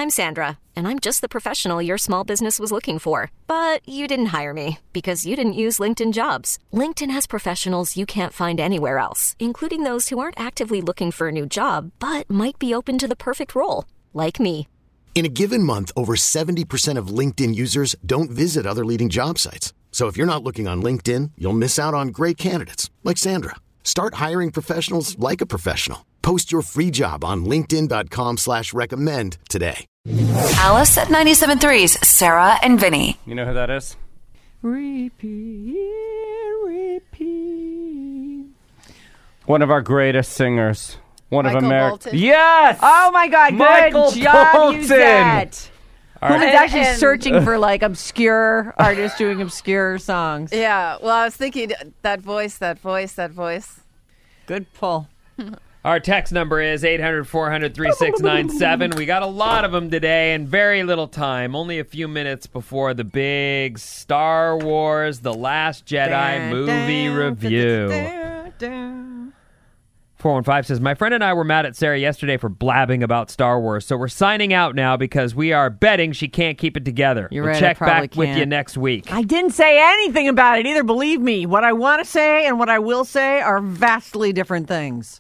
I'm Sandra, and I'm just the professional your small business was looking for. But you didn't hire me because you didn't use LinkedIn Jobs. LinkedIn has professionals you can't find anywhere else, including those who aren't actively looking for a new job, but might be open to the perfect role, like me. In a given month, over 70% of LinkedIn users don't visit other leading job sites. So if you're not looking on LinkedIn, you'll miss out on great candidates like Sandra. Start hiring professionals like a professional. Post your free job on linkedin.com/recommend today. Alice at 97.3's Sarah and Vinny. You know who that is? Repeat. One of our greatest singers. One of Michael America's. Bolton? Yes! Oh my God, good Michael job, Bolton! you said. All Who was right. actually And- searching for like obscure artists doing obscure songs. Yeah, well, I was thinking that voice. Good pull. Our text number is 800-400-3697. We got a lot of them today and very little time. Only a few minutes before the big Star Wars The Last Jedi movie review. 415 says, my friend and I were mad at Sarah yesterday for blabbing about Star Wars, so we're signing out now because we are betting she can't keep it together. You're we'll right, I check probably back with you can't. next week. I didn't say anything about it either, believe me. What I want to say and what I will say are vastly different things.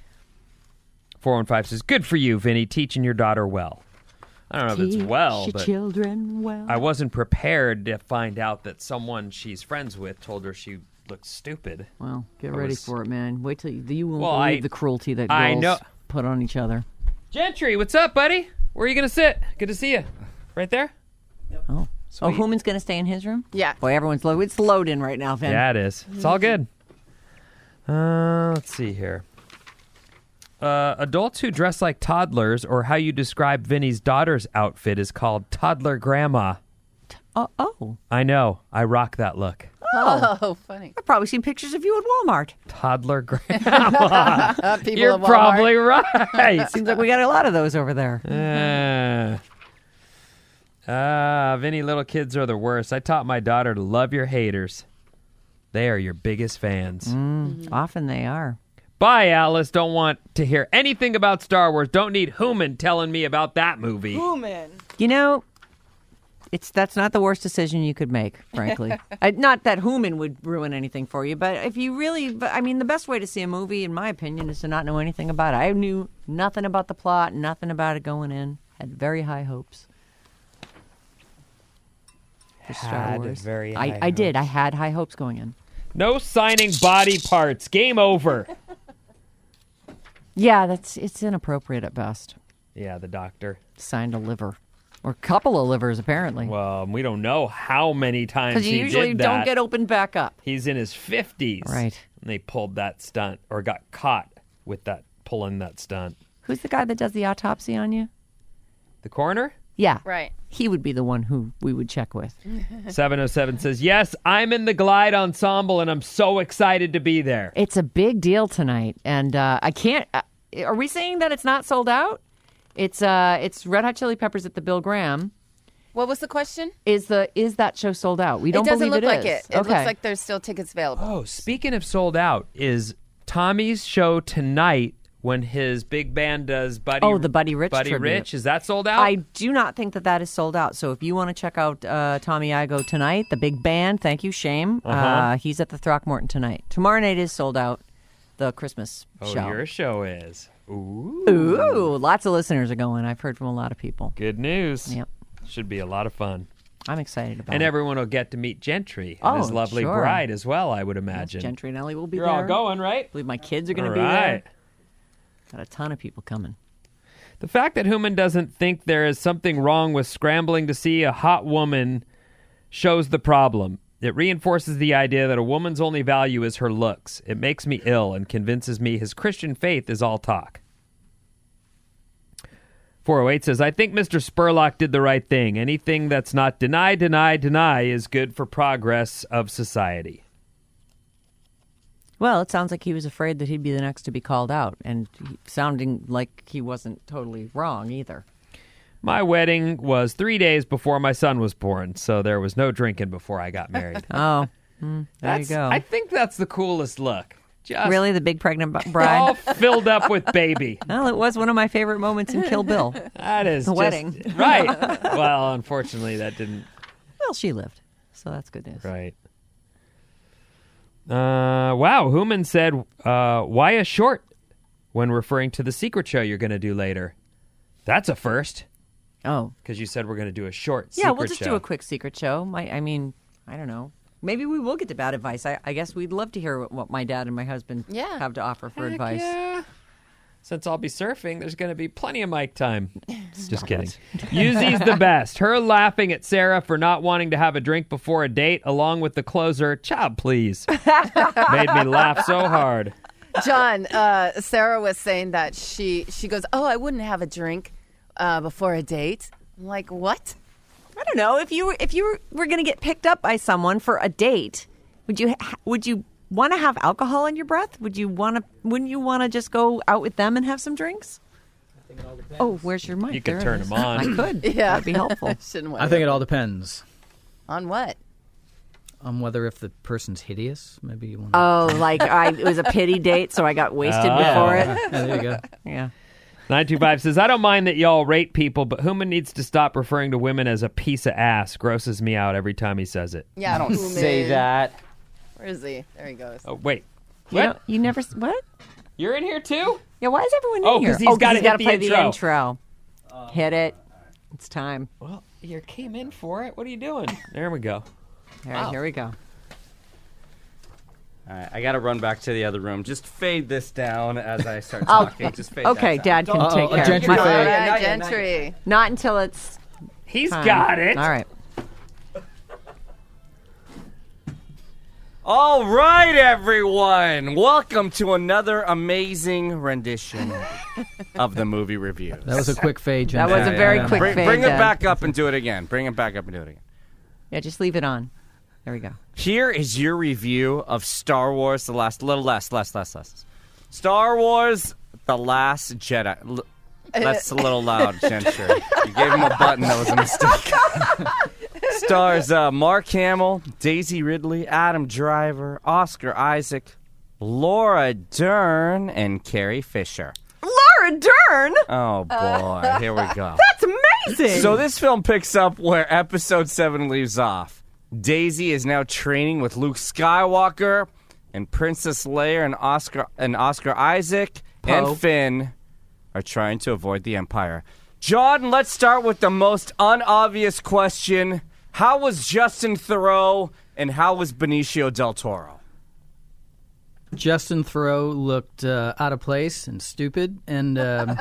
415 says, good for you, Vinny, teaching your daughter well. I don't know if it's well, Teach but children well. I wasn't prepared to find out that someone she's friends with told her she looks stupid. Well, get I ready was- for it, man. Wait till you won't Well, believe I- the cruelty that I girls know- put on each other. Gentry, what's up, buddy? Where are you going to sit? Good to see you. Right there? Oh, Hooman's going to stay in his room? Yeah. Boy, everyone's low. It's loading right now, Finn. Yeah, it is. It's all good. Let's see here. Adults who dress like toddlers, or how you describe Vinny's daughter's outfit, is called toddler grandma. Oh. I know. I rock that look. Oh, funny. I've probably seen pictures of you at Walmart. Toddler grandma. People You're at Walmart. probably right. Seems like we got a lot of those over there. Vinny, little kids are the worst. I taught my daughter to love your haters. They are your biggest fans. Often they are. Bye, Alice. Don't want to hear anything about Star Wars. Don't need Hooman telling me about that movie. You know, that's not the worst decision you could make, frankly. Not that Hooman would ruin anything for you, but if you really, the best way to see a movie, in my opinion, is to not know anything about it. I knew nothing about the plot, nothing about it going in. Had very high hopes. For Star Had Wars. very high I did. I hopes. had high hopes going in. No signing body parts. Game over. Yeah, it's inappropriate at best. Yeah, the doctor. Signed a liver. Or a couple of livers, apparently. Well, we don't know how many times Because you he usually did that. don't get opened back up. He's in his 50s. Right. And they pulled that stunt, or got caught with that, pulling that stunt. Who's the guy that does the autopsy on you? The coroner? Yeah. Right. He would be the one who we would check with. 707 says, yes, I'm in the Glide Ensemble, and I'm so excited to be there. It's a big deal tonight, and I can't. Are we saying that it's not sold out? It's Red Hot Chili Peppers at the Bill Graham. What was the question? Is that show sold out? We don't it doesn't believe look like is. it. It Okay. looks like there's still tickets available. Oh, speaking of sold out, is Tommy's show tonight when his big band does Buddy the Buddy Rich tribute. Rich, is that sold out? I do not think that is sold out. So if you want to check out Tommy Igoe tonight, the big band, thank you, Shame. He's at the Throckmorton tonight. Tomorrow night is sold out. The Christmas show. Your show is. Ooh. Ooh, lots of listeners are going. I've heard from a lot of people. Good news. Yep. Should be a lot of fun. I'm excited about And it. everyone will get to meet Gentry and his Oh, lovely sure. bride as well, I would imagine. Gentry and Ellie will be You're there. all going, right? I believe my kids are going All to be right. there. Got a ton of people coming. The fact that Hooman doesn't think there is something wrong with scrambling to see a hot woman shows the problem. It reinforces the idea that a woman's only value is her looks. It makes me ill and convinces me his Christian faith is all talk. 408 says, I think Mr. Spurlock did the right thing. Anything that's not deny is good for progress of society. Well, it sounds like he was afraid that he'd be the next to be called out, and sounding like he wasn't totally wrong either. My wedding was 3 days before my son was born, so there was no drinking before I got married. Oh, there you go. I think that's the coolest look. Just Really, the big pregnant all bride? filled up with baby. Well, it was one of my favorite moments in Kill Bill. That is The just- wedding. Right. Well, unfortunately, that didn't. Well, she lived, so that's good news. Right. Wow. Human said, why a short when referring to the secret show you're going to do later? That's a first. Oh, Because you said we're going to do a short yeah. secret We'll just show. do a quick secret show. I mean, I don't know. Maybe we will get to bad advice. I guess we'd love to hear what my dad and my husband Yeah. have to offer for Heck advice. Yeah. Since I'll be surfing, there's going to be plenty of mic time. Just kidding. Yuzi's the best. Her laughing at Sarah for not wanting to have a drink before a date, along with the closer, "Child, please," made me laugh so hard. John, Sarah was saying that she goes, "Oh, I wouldn't have a drink before a date." I'm like, what? I don't know. If you were going to get picked up by someone for a date, would you want to have alcohol in your breath? Wouldn't you want to just go out with them and have some drinks? Oh, where's your mic? You could There it turn is. them on. I could. Yeah. That'd be helpful. Shouldn't I think it all depends on what? on whether if the person's hideous. Maybe you want. Oh, like it was a pity date, so I got wasted before it. Yeah, there you go. Yeah. 925 says, I don't mind that y'all rate people, but Human needs to stop referring to women as a piece of ass. Grosses me out every time he says it. Yeah, I don't say Human. that. Where is he? There he goes. Oh, wait. You What? know, you never. What? You're in here too? Yeah. Why is everyone in Oh, here? 'cause he's gotta hit gotta the play intro. the intro. Hit it. It's time. Well, you came in for it. What are you doing? There we go. All right, here we go. All right, I got to run back to the other room. Just fade this down as I start talking. Just fade Okay, that down. Dad can take a care of gentry it. All fade. right, not yet, not Gentry. Not until it's He's time. got it. All right. All right, everyone. Welcome to another amazing rendition of the movie review. That was a quick fade, That Jen. was a very quick Bring, fade. bring it Dad. back up and do it again. Bring it back up and do it again. Yeah, just leave it on. There we go. Here is your review of Star Wars: The Last. Little less. Star Wars: The Last Jedi. That's a little loud, Gentry. You gave him a button that was a mistake. Stars Mark Hamill, Daisy Ridley, Adam Driver, Oscar Isaac, Laura Dern, and Carrie Fisher. Laura Dern. Oh boy, here we go. That's amazing. So this film picks up where Episode 7 leaves off. Daisy is now training with Luke Skywalker, and Princess Leia and Oscar Isaac and Finn are trying to avoid the Empire. John, let's start with the most unobvious question. How was Justin Theroux and how was Benicio del Toro? Justin Theroux looked out of place and stupid, and and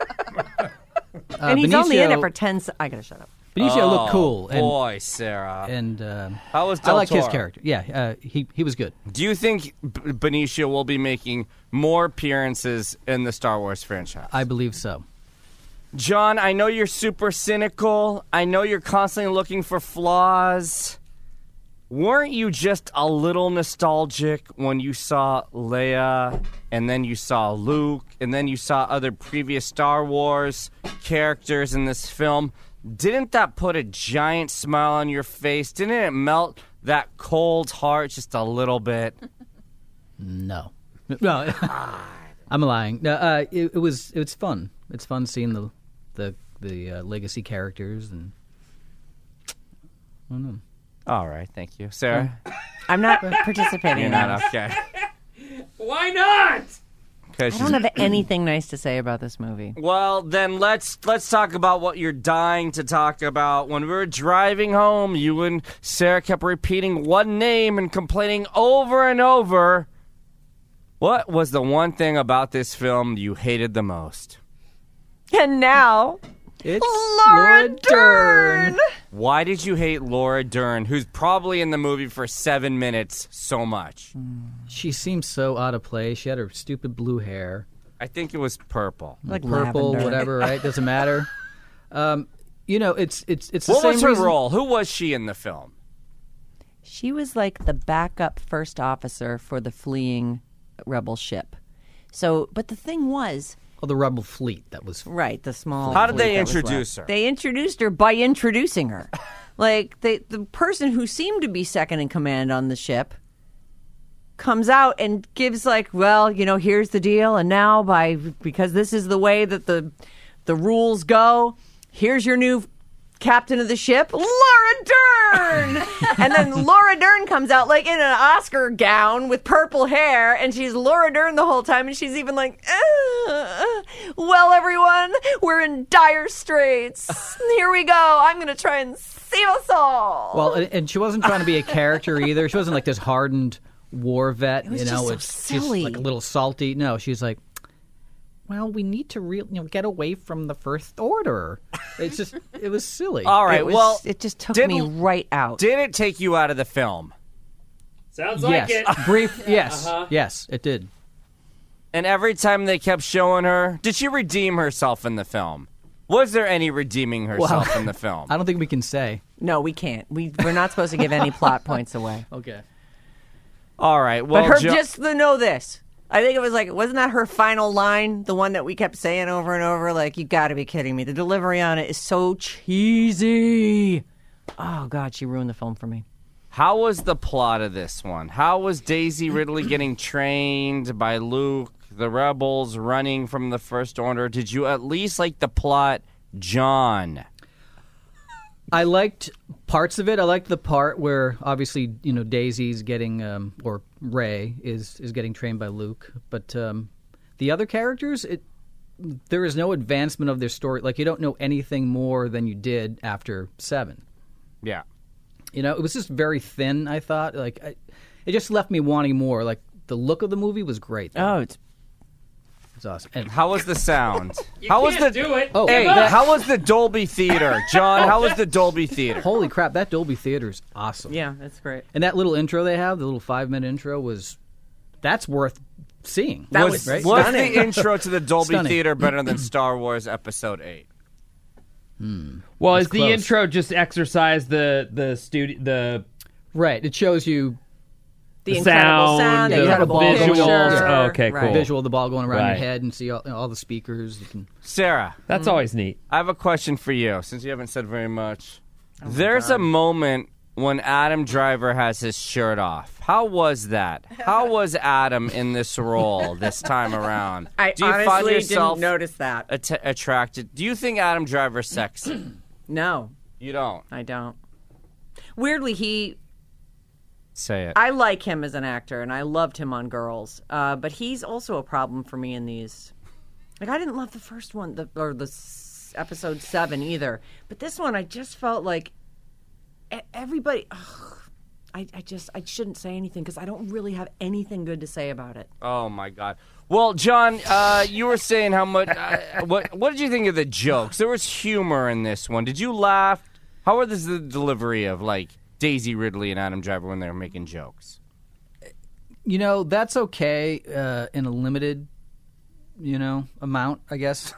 he's only in it for 10 seconds. I gotta shut up. Benicio looked cool. And, Boy, Sarah. and How was I Del liked his Toro? character. Yeah, he was good. Do you think Benicio will be making more appearances in the Star Wars franchise? I believe so. John, I know you're super cynical. I know you're constantly looking for flaws. Weren't you just a little nostalgic when you saw Leia, and then you saw Luke, and then you saw other previous Star Wars characters in this film? Didn't that put a giant smile on your face? Didn't it melt that cold heart just a little bit? No, I'm lying. No, it was fun. It's fun seeing the legacy characters, and I don't know. All right, thank you. Sarah? I'm not participating You're in not that. okay. Why not? I don't have anything nice to say about this movie. Well, then let's talk about what you're dying to talk about. When we were driving home, you and Sarah kept repeating one name and complaining over and over. What was the one thing about this film you hated the most? And now, It's Laura Dern. Why did you hate Laura Dern, who's probably in the movie for 7 minutes, so much? She seems so out of place. She had her stupid blue hair, I think it was purple. like purple, lavender. whatever. Right? Doesn't matter. It's the What same was her reason- role? Who was she in the film? She was like the backup first officer for the fleeing rebel ship. So, but the thing was, Oh, the Rebel fleet. That was right, the small. How did fleet they that was introduce left. her? They introduced her by introducing her. Like the person who seemed to be second in command on the ship comes out and gives like, well, here's the deal, and now because this is the way that the rules go, here's your new captain of the ship, Laura Dern. And then Laura Dern comes out like in an Oscar gown with purple hair, and she's Laura Dern the whole time, and she's even like, well, everyone, we're in dire straits. Here we go. I'm going to try and save us all. Well, and she wasn't trying to be a character either. She wasn't like this hardened war vet, was just so silly. She's like a little salty. No, she's like, well, we need to get away from the First Order. It was silly. All right, it just took me right out. Did it take you out of the film? Sounds like it. Brief, yes. Yes, it did. And every time they kept showing her, did she redeem herself in the film? Was there any redeeming herself in the film? I don't think we can say. No, we can't. We're not supposed to give any plot points away. Okay. All right, well, but just to know this. I think it was wasn't that her final line? The one that we kept saying over and over? Like, you got to be kidding me. The delivery on it is so cheesy. Oh, God, she ruined the film for me. How was the plot of this one? How was Daisy Ridley getting trained by Luke, the rebels running from the First Order? Did you at least like the plot, John? I liked parts of it. I liked the part where obviously, Daisy's getting, or Rey is getting trained by Luke. But the other characters, there is no advancement of their story. Like, you don't know anything more than you did after 7. Yeah. It was just very thin, I thought. Like, it just left me wanting more. Like, the look of the movie was great, though. Oh, it's awesome. And how was the sound? How was do it. Oh, hey, how was the Dolby Theater, John? How was the Dolby Theater? Holy crap, that Dolby Theater is awesome. Yeah, that's great. And that little intro they have, the little 5-minute intro, that's worth seeing. That was right? Was the intro to the Dolby Stunning. Theater better than Star Wars Episode 8? Well, That's is the close. intro just exercise the studio the Right, it shows you The incredible sound, the the incredible visuals. picture. Oh, okay, Right. cool. visual of the ball going around Right. your head and see all the speakers. You can... Sarah, That's always neat. I have a question for you, since you haven't said very much. There's a moment when Adam Driver has his shirt off. How was that? How was Adam in this role this time around? I Do you find honestly yourself didn't notice that. attracted? Do you think Adam Driver's sexy? No, You don't. I don't. Weirdly, Say it. I like him as an actor, and I loved him on Girls. But he's also a problem for me in these. Like, I didn't love the first one, episode 7 either. But this one, I just felt like everybody. I shouldn't say anything because I don't really have anything good to say about it. Oh my God. Well, John, you were saying how much. What did you think of the jokes? There was humor in this one. Did you laugh? How was the delivery of Daisy Ridley and Adam Driver when they were making jokes? That's okay in a limited, amount, I guess.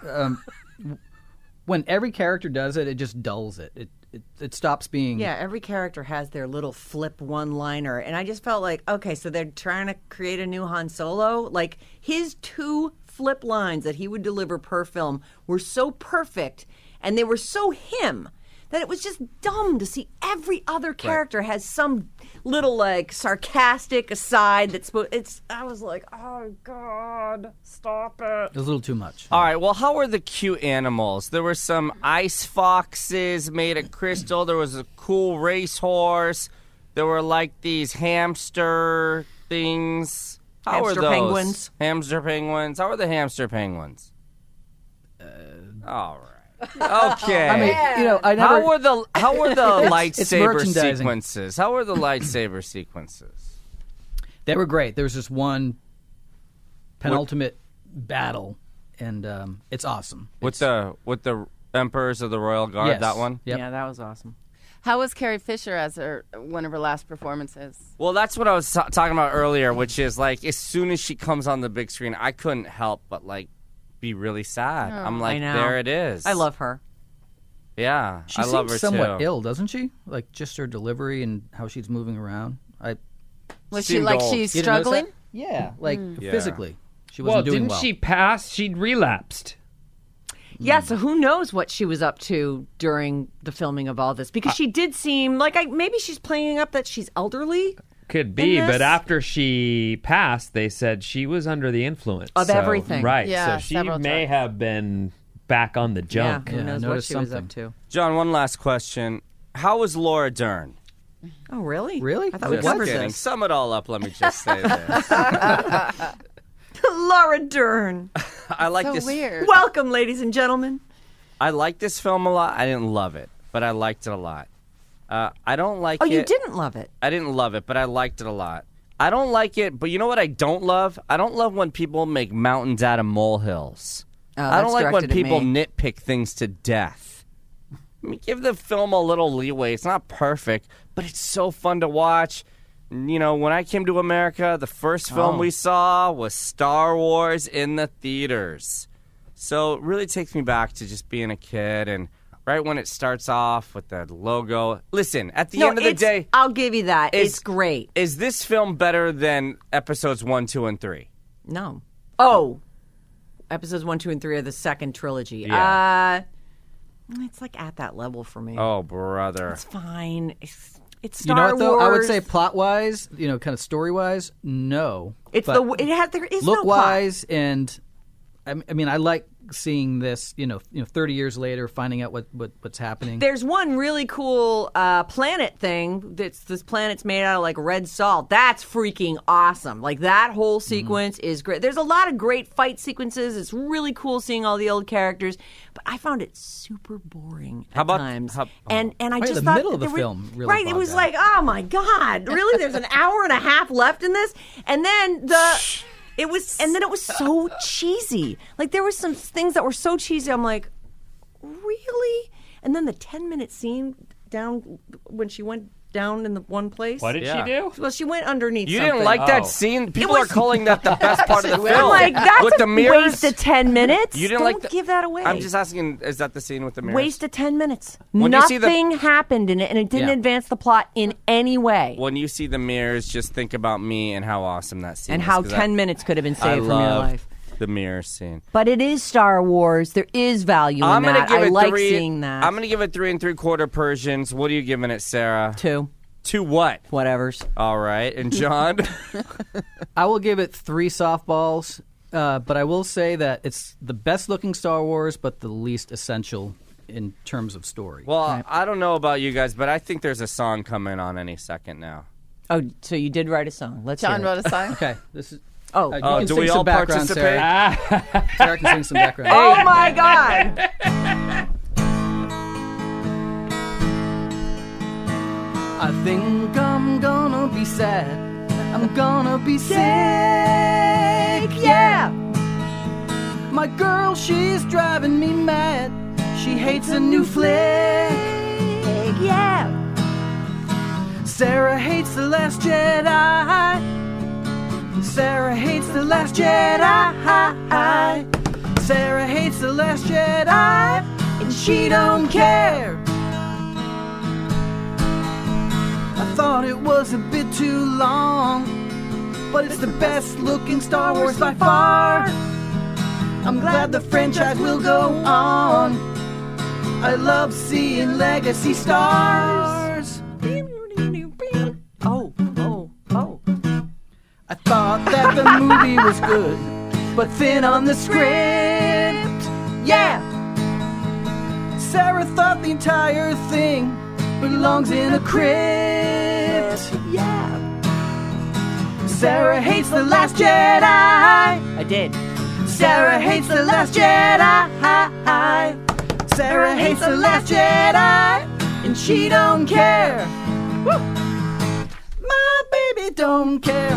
When every character does it, it just dulls it. It stops being... Yeah, every character has their little flip one-liner, and I just felt like, okay, so they're trying to create a new Han Solo? Like, his 2 flip lines that he would deliver per film were so perfect, and they were so him, that it was just dumb to see every other character has some little, sarcastic aside that's... I was like, oh, God, stop it. It was a little too much. All right, well, how were the cute animals? There were some ice foxes made of crystal. There was a cool racehorse. There were, these hamster things. How were Hamster those? penguins. Hamster penguins. How were the hamster penguins? All right. Okay. I mean, I never... How were the It's lightsaber merchandising. sequences? How were the lightsaber sequences? They were great. There was this one penultimate battle, and it's awesome. With the Emperors of the Royal Guard, Yes. that one? Yep. Yeah, that was awesome. How was Carrie Fisher as one of her last performances? Well, that's what I was talking about earlier, which is as soon as she comes on the big screen, I couldn't help but be really sad. I'm I know. there it is. I love her. Yeah, She I love her seems somewhat too. ill, doesn't she? Like, just her delivery and how she's moving around. Was she Seemed old. she's You didn't notice struggling? that? Yeah, like Yeah. physically. She Well, wasn't doing didn't well. she pass? She'd relapsed. Yeah, so who knows what she was up to during the filming of all this? Because she did seem like maybe she's playing up that she's elderly. Could be, in this? but after she passed, they said she was under the influence Of everything. Right, Yeah, so she several may times. have been back on the junk. Who Yeah, knows what noticed she was up something. to? John, one last question. How was Laura Dern? Oh, really? Really? I thought we Just covered kidding. this. Sum it all up. Let me just say this. Laura Dern. I like So this. weird. Welcome, ladies and gentlemen. I like this film a lot. I didn't love it, but I liked it a lot. I don't like Oh, it. you didn't love it. I didn't love it, but I liked it a lot. I don't like it, but you know what I don't love? I don't love when people make mountains out of molehills. Oh, I that's don't like when directed at people me. nitpick things to death. I mean, give the film a little leeway. It's not perfect, but it's so fun to watch. You know, when I came to America, the first film we saw was Star Wars in the theaters. So it really takes me back to just being a kid, and right when it starts off with the logo. Listen, at the end of the day, I'll give you that. It's- It's great. is this film better than episodes 1, 2, and 3? No. Oh. Episodes 1, 2, and 3 are the second trilogy. Yeah. It's like at that level for me. Oh, brother. It's fine. It's You know Star what, though? I would Wars. say plot-wise, kind of story-wise, no. It's But there is no plot. look-wise, and I mean, I like seeing this, 30 years later, finding out what's happening. There's one really cool planet thing. This planet's made out of like red salt. That's freaking awesome. Like that whole sequence is great. There's a lot of great fight sequences. It's really cool seeing all the old characters. But I found it super boring at times. And I Right, just the thought middle of the there film really right. It bogged was down. like, oh my god, really? There's an hour and a half left in this, and then It was so cheesy. Like there were some things that were so cheesy. I'm like, really? And then the 10-minute scene down when she went down in the one place. What did she do? Well, she went underneath. You something. didn't like that Oh. scene? People are calling that the best part of the film. I'm like, that's with a the mirrors? waste of 10 minutes. You didn't Don't like give that away. I'm just asking, is that the scene with the mirrors? Waste of 10 minutes. When you see Nothing happened in it, and it didn't Yeah. advance the plot in any way. When you see the mirrors, just think about me and how awesome that scene And is. how 'cause 10 minutes could have been I saved from your love life. the mirror scene. But it is Star Wars. There is value in I'm gonna that. give I it like 3. seeing that. I'm gonna give it 3 3/4 Persians. What are you giving it, Sarah? 2. 2 what? Whatevers. All right, and John. I will give it 3 softballs, but I will say that it's the best-looking Star Wars, but the least essential in terms of story. Well, I don't know about you guys, but I think there's a song coming on any second now. Oh, so you did write a song. Let's John hear it. wrote a song. Okay, this is. Oh, you Oh, can do sing we some all background, participate? Sarah. Sarah can sing some background. oh my God. I think I'm gonna be sad. I'm gonna be sick. Yeah. My girl, she's driving me mad. She hates a new flick. Yeah. Sarah hates The Last Jedi. Sarah hates The Last Jedi. Sarah hates The Last Jedi, and she don't care. I thought it was a bit too long, but it's the best looking Star Wars by far. I'm glad the franchise will go on. I love seeing legacy stars. Oh. I thought that the movie was good, but thin on the script. Yeah. Sarah thought the entire thing belongs in a crypt. Yeah. Sarah hates The Last Jedi. I did. Sarah hates The Last Jedi. Sarah hates The Last Jedi, and she don't care. Woo. My baby don't care.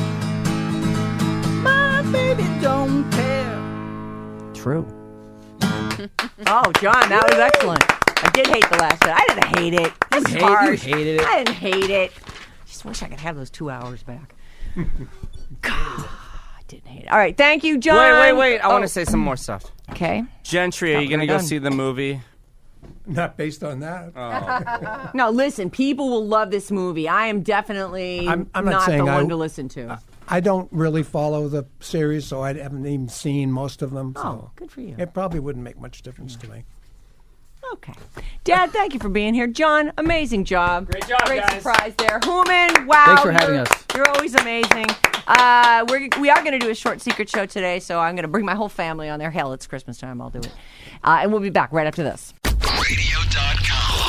My baby don't care. True. Oh, John, that was excellent. I did hate The Last Jedi. I didn't hate it. It's You harsh. hated it. I didn't hate it. Just wish I could have those 2 hours back. God, I didn't hate it. All right, thank you, John. Wait. I Oh, want to say some more stuff. Okay. Gentry, are you going to we're go done. see the movie? Not based on that. No, listen, people will love this movie. I am definitely I'm not not the saying one to listen to. I don't really follow the series, so I haven't even seen most of them. So Oh, good for you. it probably wouldn't make much difference to me. Okay. Dad, thank you for being here. John, amazing job. Great job, Great guys. surprise there. Hooman, wow. Thanks for having us. You're always amazing. We are going to do a short secret show today, so I'm going to bring my whole family on there. Hell, it's Christmas time. I'll do it. And we'll be back right after this. Radio.com.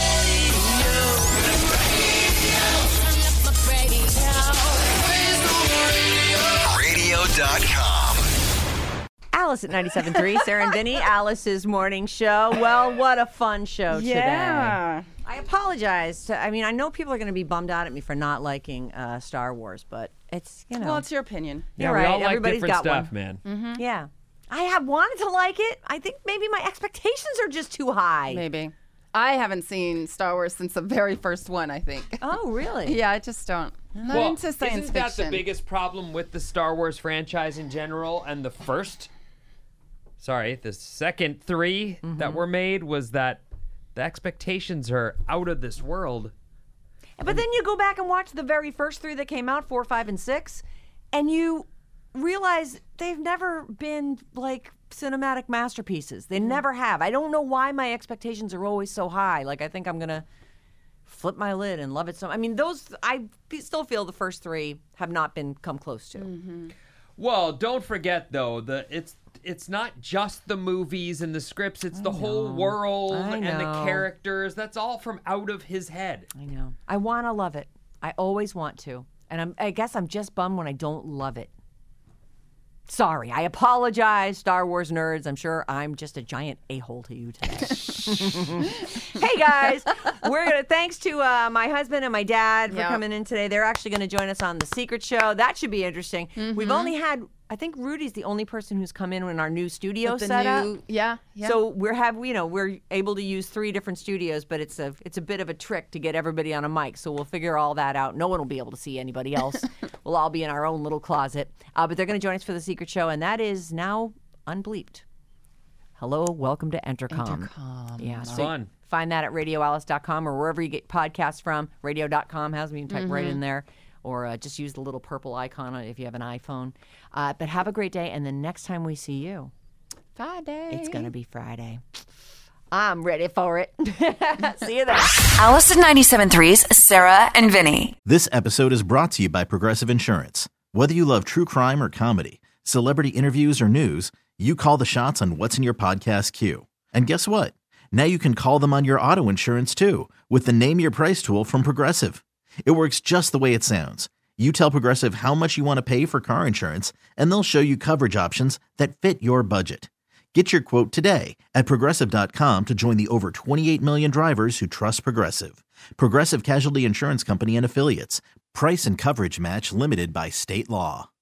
Radio.com. Alice at 97.3, Sarah and Vinny, Alice's morning show. Well, what a fun show today. Yeah. I apologize. I mean, I know people are going to be bummed out at me for not liking Star Wars, but it's, you know. Well, it's your opinion. Yeah, You're we right. all like Everybody's different got stuff, one. man. Yeah. I have wanted to like it. I think maybe my expectations are just too high. Maybe. I haven't seen Star Wars since the very first one, I think. Oh, really? Yeah, I just don't. I'm not Well, into science isn't that fiction. the biggest problem with the Star Wars franchise in general? And the second three that were made was that the expectations are out of this world. But then you go back and watch the very first three that came out, 4, 5, and 6, and you realize they've never been like cinematic masterpieces. They never have. I don't know why my expectations are always so high. Like, I think I'm going to flip my lid and love it so. I mean, I still feel the first three have not been come close to. Well, don't forget though, it's not just the movies and the scripts, it's the whole world I and the know. characters. That's all from out of his head. I know. I want to love it. I always want to. And I guess I'm just bummed when I don't love it. Sorry, I apologize, Star Wars nerds. I'm sure I'm just a giant a-hole to you today. Hey guys, thanks to my husband and my dad for coming in today. They're actually going to join us on The Secret Show. That should be interesting. We've only had, I think Rudy's the only person who's come in our new studio setup. Yeah. So we're able to use 3 different studios, but it's a bit of a trick to get everybody on a mic. So we'll figure all that out. No one will be able to see anybody else. We'll all be in our own little closet. But they're going to join us for The Secret Show, and that is now unbleeped. Hello, welcome to Entercom. Yeah, so Fun. find that at radioalice.com or wherever you get podcasts from. Radio.com has them. You can type right in there. Or just use the little purple icon if you have an iPhone. But have a great day, and the next time we see you, Friday. it's going to be Friday. I'm ready for it. See you then. Alice at 97.3's Sarah and Vinny. This episode is brought to you by Progressive Insurance. Whether you love true crime or comedy, celebrity interviews or news, you call the shots on what's in your podcast queue. And guess what? Now you can call them on your auto insurance too with the Name Your Price tool from Progressive. It works just the way it sounds. You tell Progressive how much you want to pay for car insurance, and they'll show you coverage options that fit your budget. Get your quote today at Progressive.com to join the over 28 million drivers who trust Progressive. Progressive Casualty Insurance Company and Affiliates. Price and coverage match limited by state law.